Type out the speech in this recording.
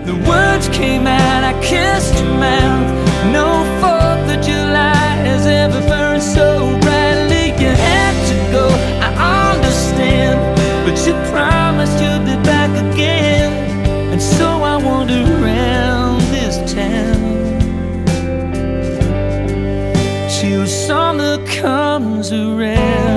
The words came out, I kissed your mouth. No 4th of July has ever burned so brightly. You had to go, I understand, but you promised you'd be back again. And so I wander around this town till summer comes around.